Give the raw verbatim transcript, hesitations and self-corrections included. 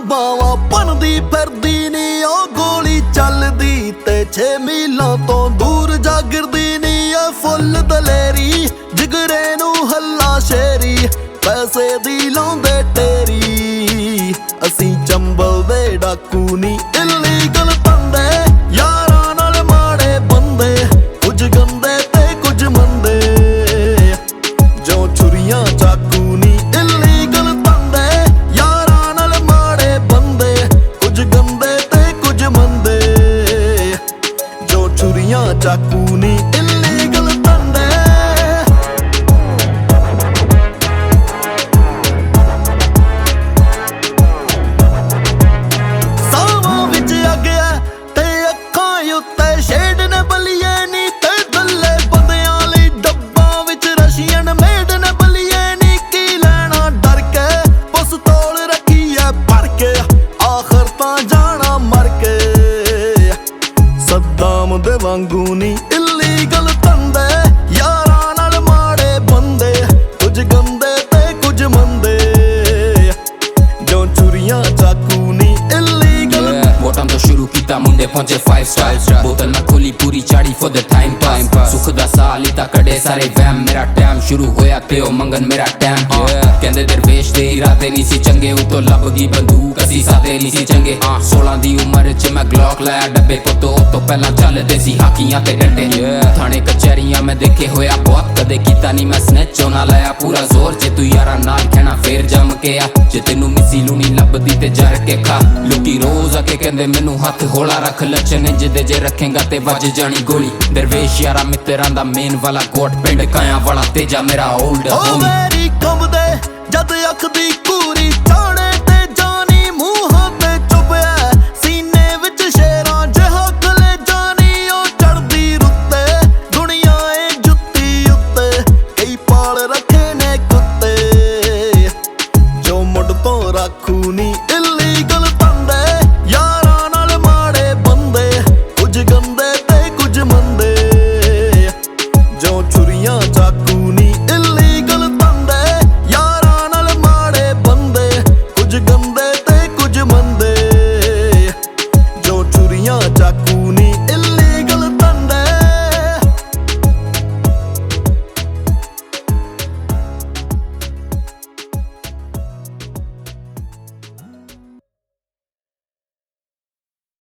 ਬਾਵਾਂ ਬਣਦੀ ਫਿਰਦੀ ਨੀ ਉਹ ਗੋਲੀ ਚੱਲਦੀ ਤੇ ਛੇ ਮੀਲਾਂ ਤੋਂ ਦੂਰ ਜਾਗਰਦੀ ਨੀ ਆ ਫੁੱਲ ਦਲੇਰੀ ਜਿਗਰੇ ਨੂੰ ਹੱਲਾ ਸ਼ੇਰੀ ਪੈਸੇ ਦੀ ਲਾਉਂਦੇ ਟੇਰੀ ਅਸੀਂ ਚੰਬਲ ਦੇ ਡਾਕੂ ਨੀ ਇਲੀਗਲ ਬੰਦੇ ਯਾਰਾਂ ਨਾਲ ਮਾੜੇ ਬੰਦੇ ਕੁਝ ਗੰਦੇ ਤੇ ਕੁਝ ਮੰਦੇ ਜੋ ਛੁਰੀਆਂ ਚਾਕੂ ਨੀ ਇਲੀਗਲ ਬੰਦੇ ਯਾਰਾਂ ਨਾਲ ਮਾੜੇ ਬੰਦੇ ਕੁਝ ਗੰਦੇ ਤੇ ਕੁਝ ਮੰਦੇ ਜੋ ਛੁਰੀਆਂ ਚਾਕੂ ਨੀ ਇਲੀਗਲ ਬੰਦੇ ਸਾਵਾਂ ਵਿੱਚ ਅੱਗਿਆ ਤੇ ਅੱਖਾਂ ਉੱਤੇ ਸ਼ੇਡ ਨੇ ਬਲੀਏ ਨੀ ਤੇ ਦੱਲੇ ਬੰਦਿਆਂ ਲਈ ਡੱਬਾਂ ਵਿੱਚ ਰਸ਼ੀਅਨ ਮੇਡ ਨੇ ਬਲੀਏ ਨੀ ਕੀ ਲੈਣਾ ਡਰ ਕੇ ਪਿਸਤੌਲ ਰੱਖੀ ਐ ਭਰ ਕੇ ਆਖਰ ਤਾਂ ਜਾਣਾ ਮਰ ਕੇ ਸੱਦਾਮ ਦੇ ਵਾਂਗੂ ਨੀ ਇਲੀਗਲ ਧੰਦੇ ਯਾਰਾਂ ਨਾਲ ਮਾੜੇ ਬੰਦੇ ਕੁਝ ਗੰਦੇ ਤੇ ਕੁਝ ਮੰਦੇ ਜੋ ਚੁਰੀਆਂ ਚਾਕੂ ਨੀ ਇਲੀਗਲ ਵੋਟਾਂ ਤੋਂ ਸ਼ੁਰੂ ਕੀਤਾ ਮੁੰਡੇ ਪਹੁੰਚੇ five star ਬੋਤਲ ਨਾ ਖੋਲੀ ਪੂਰੀ ਚਾੜੀ for the time pass ਸੁੱਖ ਦਾ ਸਾਹ ਲਿੱਤਾ ਕੱਢੇ ਸਾਰੇ ਵਹਿਮ ਮੇਰਾ ਟਾਈਮ ਸ਼ੁਰੂ ਹੋਇਆ ਤੇ ਉਹ ਮੰਗਨ ਮੇਰਾ ਟਾਈਮ ਕਹਿੰਦੇ ਦਰਵੇਸ਼ ਦੇ ਇਰਾਦੇ ਨਹੀਂ ਸੀ ਚੰਗੇ ਉਤੋਂ ਲੱਭ ਗਈ ਬੰਦੂਕ ਅਸੀਂ ਸਾਦੇ ਨਹੀਂ ਸੀ ਚੰਗੇ ਸੋਲਾਂ ਦੀ ਉਮਰ ਚ ਮੈਂ ਗਲੌਕ ਲਾਇਆ ਡੱਬੇ ਪੋਤੋ ਤੋਂ ਪਹਿਲਾਂ ਚੱਲਦੇ ਸੀ ਹਾਕੀਆਂ ਤੇ ਡੰਡੇ ਥਾਣੇ ਕਚਹਿਰੀਆਂ ਮੈਂ ਦੇਖੇ ਹੋਇਆ ਬਹੁਤ ਕਦੇ ਕੀਤਾ ਨਹੀਂ ਮੈਂ ਸਨੈਚ ਨਾ ਲਾਇਆ ਪੂਰਾ ਜ਼ੋਰ ਜੇ ਤੂੰ ਯਾਰਾਂ ਨਾਲ ਕਹਿਣਾ ਫੇਰ ਜੰਮ ਕੇ ਆ ਜੇ ਤੈਨੂੰ ਮਿੱਸੀ ਲੂਣੀ ਲੱਭਦੀ ਤੇ ਜਰ ਕੇ ਖਾ ਲੋਕੀ ਰੋਜ਼ ਆ ਕੇ ਕਹਿੰਦੇ ਮੈਨੂੰ ਹੱਥ ਹੌਲਾ ਰੱਖ ਲੱਚਨੇ ਜਿਹਦੇ ਜੇ ਰੱਖੇਗਾ ਤੇ ਵੱਜ ਜਾਣੀ ਗੋਲੀ ਦਰਵੇਸ਼ ਯਾਰਾ ਮਿੱਤਰਾਂ ਦਾ ਮੇਨ ਵਾਲਾ ਕੋਟ ਪਿੰਡ ਕਾਇਆ ਵਾਲਾ ਤੇਜਾ ਮੇਰਾ ਓਲਡ ਹੋਮੀ ਮੇਰੀ ਕੰਬਦੇ ਜਦ ਅੱਖ ਦੀ ਕੂਰੀ ਚਾੜੇ